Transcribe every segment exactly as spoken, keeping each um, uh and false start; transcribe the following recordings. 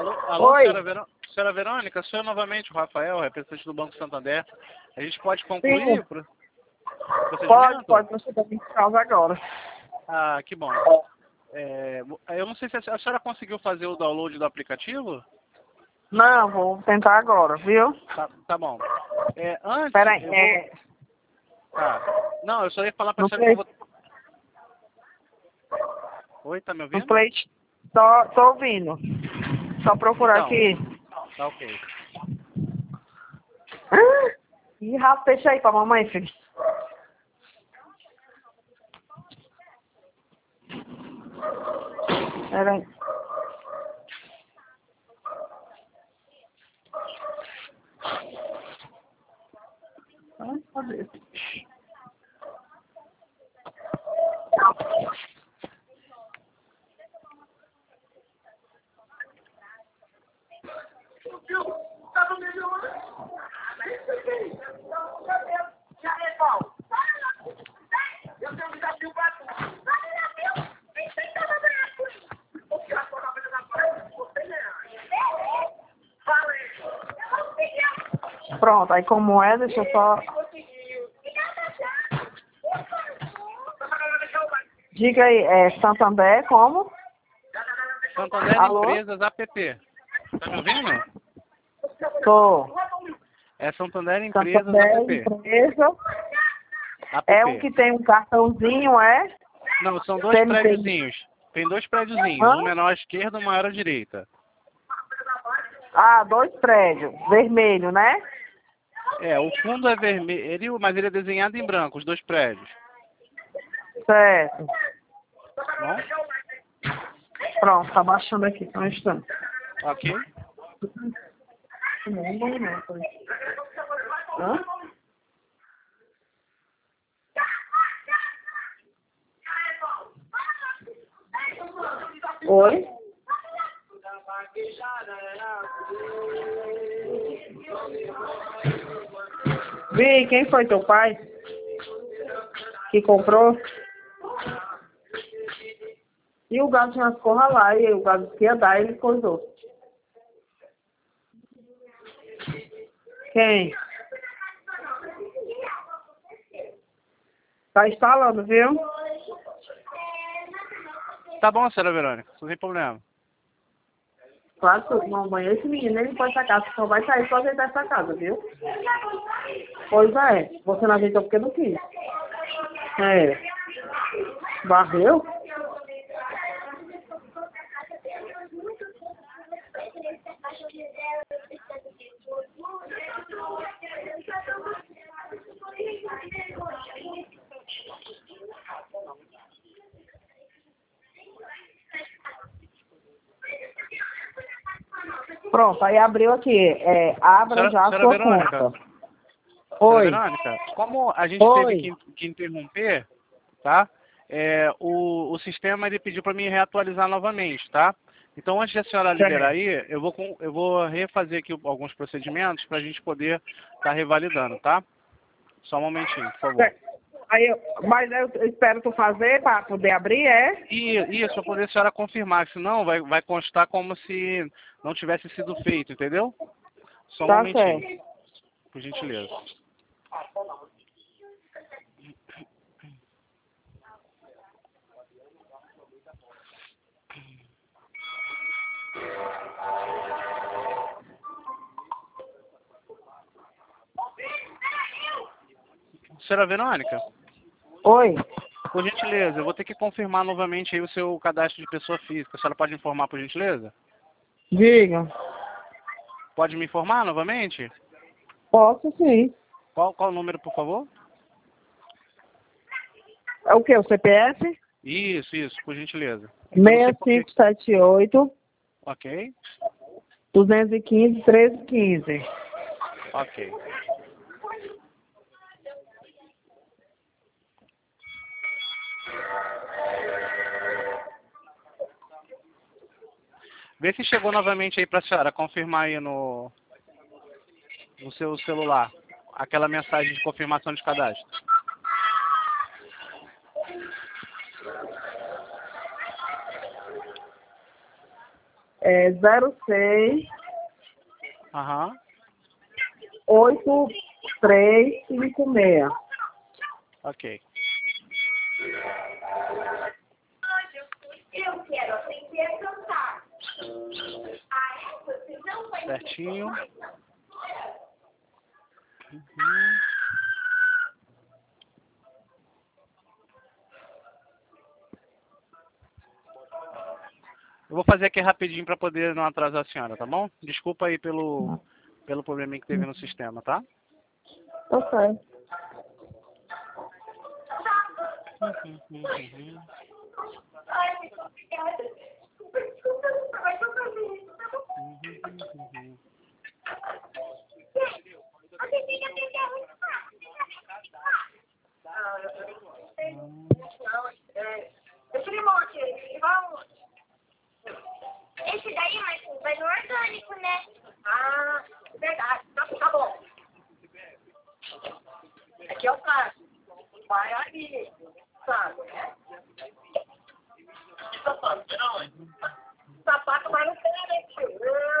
Alô, alô Oi. senhora, Verô... senhora Verônica, sou eu novamente, o Rafael, representante do Banco Santander. A gente pode concluir Sim. o pro- Pode, procedimento? pode, você está em casa agora. Ah, que bom. É, eu não sei se a senhora conseguiu fazer o download do aplicativo? Não, vou tentar agora, viu? Tá, tá bom. É, antes, Peraí, eu é, vou... Tá. Não, eu só ia falar pra no senhora que Play, eu vou... Oi, tá me no ouvindo? Play, tô, tô ouvindo. Só procurar Então, aqui. tá ok. Ah, Ih, Rafa, deixa aí pra mamãe, filho. Peraí. Ah, cadê? Pronto, aí como é, deixa eu só... Diga aí, é Santander, como? Santander Alô? Empresas App. Tá me ouvindo? Tô. É Santander Empresas Santander, App. empresa. App. É um que tem um cartãozinho, é? Não, são dois C M T. prédiozinhos. Tem dois prédiozinhos, Hã? um menor à esquerda e um maior à direita. Ah, dois prédios. Vermelho, né? É, o fundo é vermelho, mas ele é desenhado em branco, os dois prédios. Certo. Tá bom? Pronto, tá baixando aqui, só um instante. Ok. Não, não, não, foi. Hã? Oi? Vi, quem foi teu pai? Que comprou? E o gado tinha as corras lá, e o gado que ia dar, ele coisou. Quem? Tá instalando, viu? Tá bom, senhora Verônica, não tem problema. Claro que não banho. Esse menino, ele pode sacar, só vai sair só ajeitar essa casa, viu? Pois é, você não ajeitou porque não quis. É. Barreu? Pronto, aí abriu aqui. É, abra Senhora, já a senhora sua Verônica, conta. senhora Oi. Verônica, como a gente teve Oi. que, que interromper, tá? É, o, o sistema ele pediu para mim reatualizar novamente, tá? Então, antes da senhora liberar Certo. aí, eu vou, com- eu vou refazer aqui alguns procedimentos para a gente poder estar revalidando, tá? Só um momentinho, por favor. Certo. Aí eu, mas eu espero tu fazer para poder abrir, é? E isso, para poder a senhora confirmar, senão vai, vai constar como se não tivesse sido feito, entendeu? Só um Tá momentinho, certo. por gentileza. Senhora Verônica, Oi. por gentileza, eu vou ter que confirmar novamente aí o seu cadastro de pessoa física. A senhora pode informar, por gentileza? Diga. Pode me informar novamente? Posso sim. Qual, qual o número, por favor? É o que? O C P F? Isso, isso, por gentileza. É que eu não sei seis por quê. cinco sete oito, Ok, dois um cinco, três um cinco. ok. Vê se chegou novamente aí para a senhora, confirmar aí no, no seu celular, aquela mensagem de confirmação de cadastro. É zero seis, Aham. oito três cinco seis. Ok. Eu quero aprender a cantar. Ah, é? Você não vai... Certinho. Uhum. Eu vou fazer aqui rapidinho para poder não atrasar a senhora, tá bom? Desculpa aí pelo, pelo probleminha que teve no sistema, tá? Tá certo. Uhum, uhum. Ai, obrigada. Desculpa, desculpa, vai tocar isso. Uhum, uhum. A Cecília tem que arrumar. Não, é... Esse limão aqui, ele vai aonde? Esse daí, mas vai no orgânico, né? Ah, verdade. Tá, tá bom. Aqui é o caso. Vai ali, sabe? Sapato, não. Sapato vai no pé, né, tio?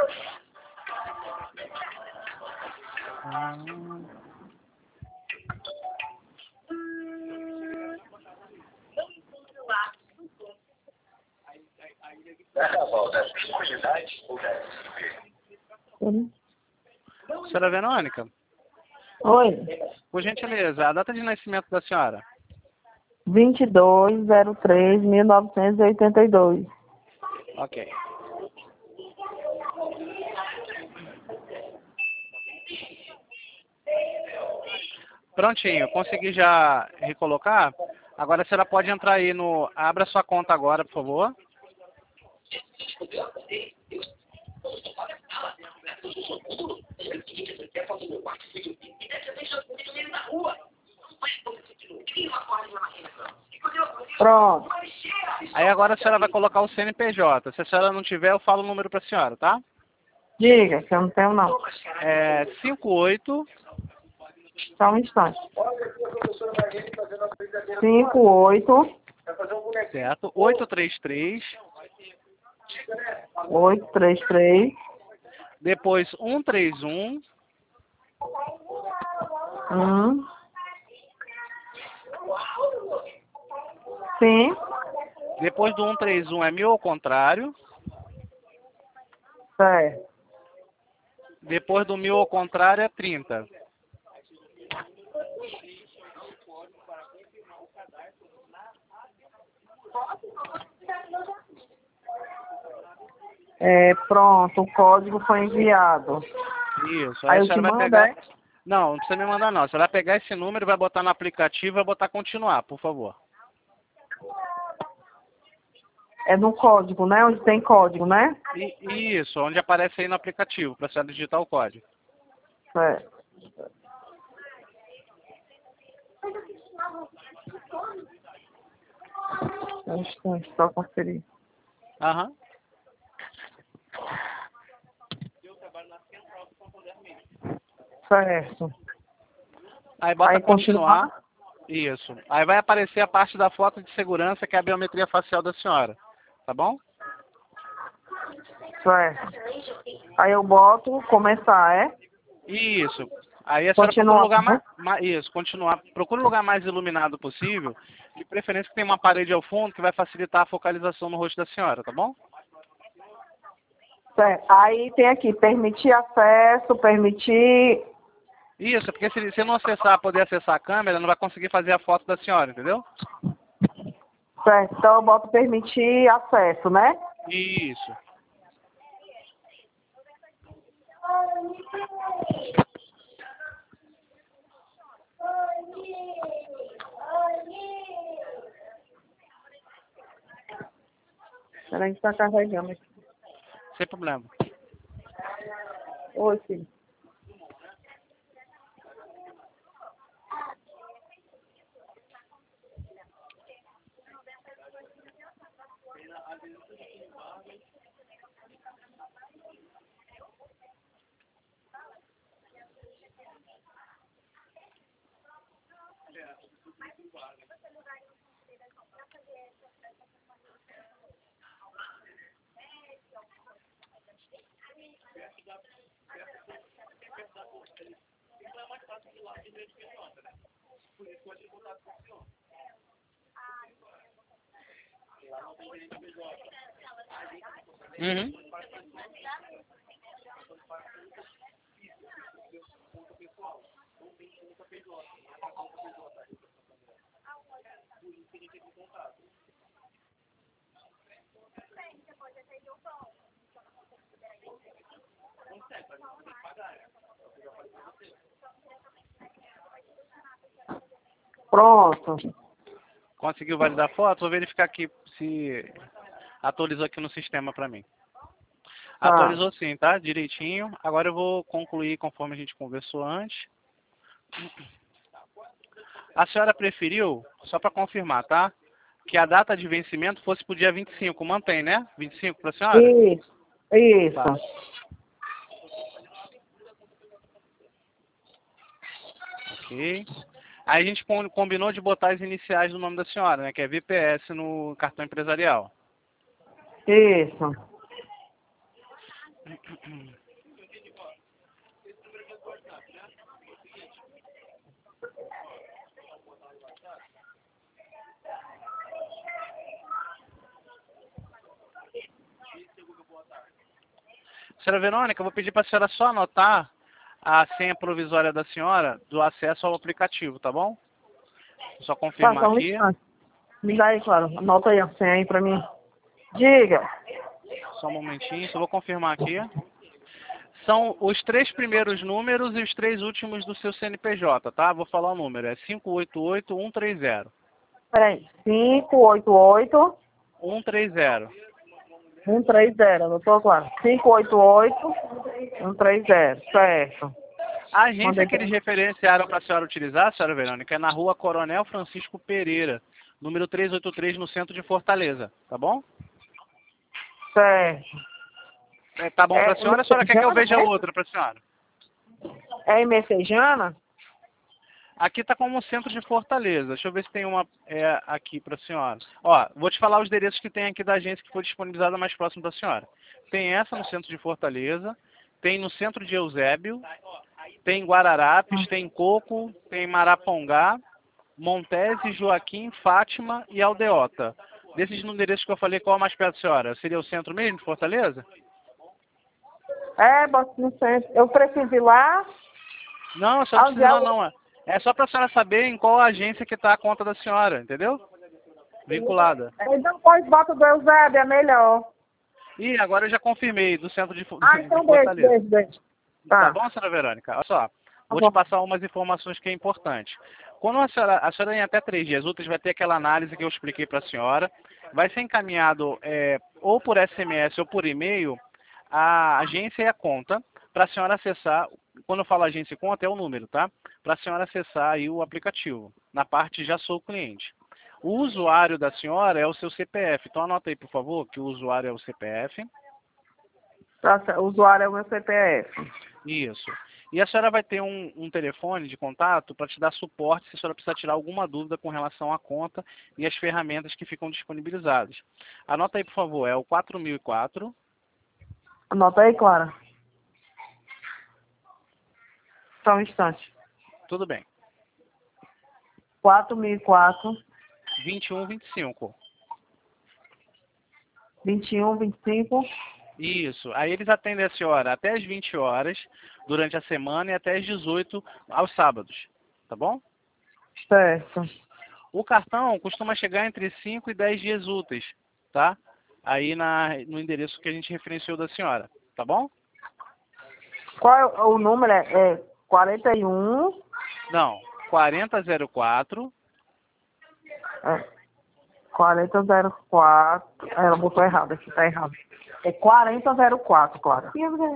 Ah. Uhum. Senhora Verônica, Oi. por gentileza, a data de nascimento da senhora? vinte e dois zero três mil novecentos e oitenta e dois. Ok. Prontinho, consegui já recolocar. Agora a senhora pode entrar aí no... Abra sua conta agora, por favor. Pronto. Aí agora a senhora vai colocar o C N P J. Se a senhora não tiver, eu falo o número para a senhora, tá? Diga, que eu não tenho não. É cinco oito... Só um instante. cinco oito, Certo. oito três três. oito três três, Depois um três um. um. Sim, Depois do um três um é mil ao contrário. certo. Depois do mil ao contrário é trinta. É, pronto, o código foi enviado. Isso. Aí Aí a eu te senhora vai mando, pegar... é? Não, não precisa me mandar não. Você vai pegar esse número, vai botar no aplicativo e vai botar continuar, por favor. É no código, né? Onde tem código, né? E, isso, onde aparece aí no aplicativo, para a senhora digitar o código. Certo. Um instante, só conferir. Aham. Certo. Aí bota Aí continuar. continuar. Isso. Aí vai aparecer a parte da foto de segurança, que é a biometria facial da senhora. Tá bom? Certo. Aí eu boto começar, é? Isso. Aí a senhora procura Continuar, um lugar mais, né? mais... Isso, continuar. Procura um lugar mais iluminado possível. De preferência que tenha uma parede ao fundo, que vai facilitar a focalização no rosto da senhora, tá bom? Certo. Aí tem aqui, permitir acesso, permitir... Isso, porque se você não acessar, poder acessar a câmera, não vai conseguir fazer a foto da senhora, entendeu? Certo. Então eu boto permitir acesso, né? Isso. Peraí que tá carregando aqui. Sem problema. Oi, filho. Uhum. Pronto. Conseguiu validar a foto? Vou verificar aqui se atualizou aqui no sistema para mim. Tá. Atualizou sim, tá? Direitinho. Agora eu vou concluir conforme a gente conversou antes. A senhora preferiu, só para confirmar, tá? Que a data de vencimento fosse para o dia vinte e cinco. Mantém, né? vinte e cinco para a senhora? Isso. Isso. Tá. Ok. Aí a gente com- combinou de botar as iniciais do nome da senhora, né? Que é V P S no cartão empresarial. Isso. Senhora Verônica, eu vou pedir para a senhora só anotar a senha provisória da senhora do acesso ao aplicativo, tá bom? Só Tá, confirmar só um aqui. instante. Me dá aí, claro. Anota aí a senha aí pra mim. Diga. Só um momentinho, só vou confirmar aqui. São os três primeiros números e os três últimos do seu C N P J, tá? Vou falar o número, é cinco oito oito, um três zero. Peraí. cinco oito oito, um três zero. um três zero. Doutor, claro. cinco oito oito, um três zero. Certo. A agência Mandei que eles referenciaram para a senhora utilizar, senhora Verônica, é na rua Coronel Francisco Pereira, número trezentos e oitenta e três, no centro de Fortaleza, tá bom? Certo. É, tá bom É, para a senhora ou a senhora quer que eu veja né? outra para a senhora? É em Messejana? Aqui está como centro de Fortaleza. Deixa eu ver se tem uma é, aqui para a senhora. Ó, vou te falar os endereços que tem aqui da agência que foi disponibilizada mais próximo da senhora. Tem essa no centro de Fortaleza, tem no centro de Eusébio, tem em Guararapes, tem em Coco, tem em Marapongá, Montese, Joaquim, Fátima e Aldeota. Desses endereços que eu falei, qual é o mais perto da senhora? Seria o centro mesmo de Fortaleza? É, bota no centro. Eu preciso ir lá. Não, só não precisa Aluguel- não, não. É só para a senhora saber em qual agência que está a conta da senhora, entendeu? Vinculada. Então, pois bota do Eusébio, é melhor. E agora eu já confirmei, do centro de, Fo- Ah, de então deixa, Fortaleza. deixa, deixa. Tá Tá. bom, senhora Verônica? Olha só, Tá vou bom. te passar umas informações que é importante. Quando a senhora, a senhora em até três dias úteis vai ter aquela análise que eu expliquei para a senhora, vai ser encaminhado é, ou por S M S ou por e-mail a agência e a conta para a senhora acessar. Quando eu falo agência e conta é o número, tá? Para a senhora acessar aí o aplicativo, na parte já sou cliente. O usuário da senhora é o seu C P F, então anota aí por favor que o usuário é o C P F. Tá certo. O usuário é o meu C P F. Isso. E a senhora vai ter um, um telefone de contato para te dar suporte se a senhora precisar tirar alguma dúvida com relação à conta e as ferramentas que ficam disponibilizadas. Anota aí, por favor, é o quatro mil e quatro. Anota aí, Clara. Só um instante. Tudo bem. quatro mil e quatro, vinte e um, vinte e cinco. vinte e um, vinte e cinco. Isso. Aí eles atendem a senhora até as vinte horas durante a semana e até as dezoito aos sábados. Tá bom? Certo. O cartão costuma chegar entre cinco e dez dias úteis, tá? Aí na, no endereço que a gente referenciou da senhora. Tá bom? Qual é o o número? É, é quarenta e um. Não, quarenta zero quatro. É, quarenta zero quatro. É, ela botou errado aqui, tá errado. É quarenta zero quatro, Clara.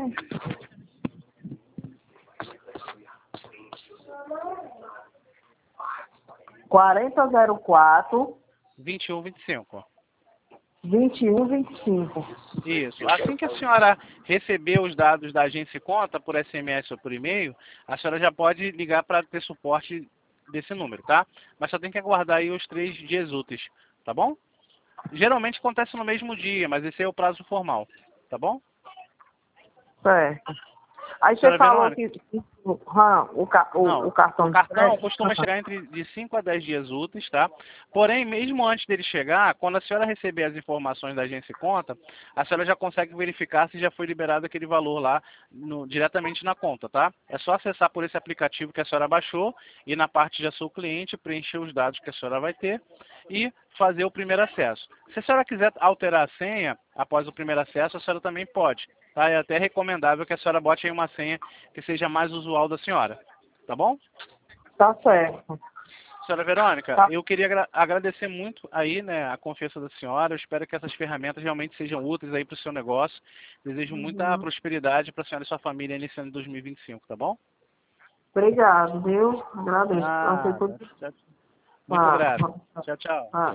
quarenta zero quatro, vinte e um, vinte e cinco. vinte e um, vinte e cinco. Isso. Assim que a senhora receber os dados da agência e conta por S M S ou por e-mail, a senhora já pode ligar para ter suporte desse número, tá? Mas só tem que aguardar aí os três dias úteis, tá bom? Geralmente acontece no mesmo dia, mas esse é o prazo formal, tá bom? Certo. Aí você Senhora falou Verônica? que ah, o, ca- o, Não, o cartão o de cartão crédito. costuma Ah, chegar entre de cinco a dez dias úteis, tá? Porém, mesmo antes dele chegar, quando a senhora receber as informações da agência e conta, a senhora já consegue verificar se já foi liberado aquele valor lá no- diretamente na conta, tá? É só acessar por esse aplicativo que a senhora baixou e na parte de seu cliente preencher os dados que a senhora vai ter e fazer o primeiro acesso. Se a senhora quiser alterar a senha após o primeiro acesso, a senhora também pode. Tá? É até recomendável que a senhora bote aí uma senha que seja mais usual da senhora. Tá bom? tá certo. Senhora Verônica, Tá. eu queria agra agradecer muito aí, né, a confiança da senhora. Eu espero que essas ferramentas realmente sejam úteis aí para o seu negócio. Desejo muita Uhum. prosperidade para a senhora e sua família nesse ano de dois mil e vinte e cinco, tá bom? Obrigado, viu? Agradeço. Passei por... Nada. Muito Ah, grato. Tchau, tchau. ah.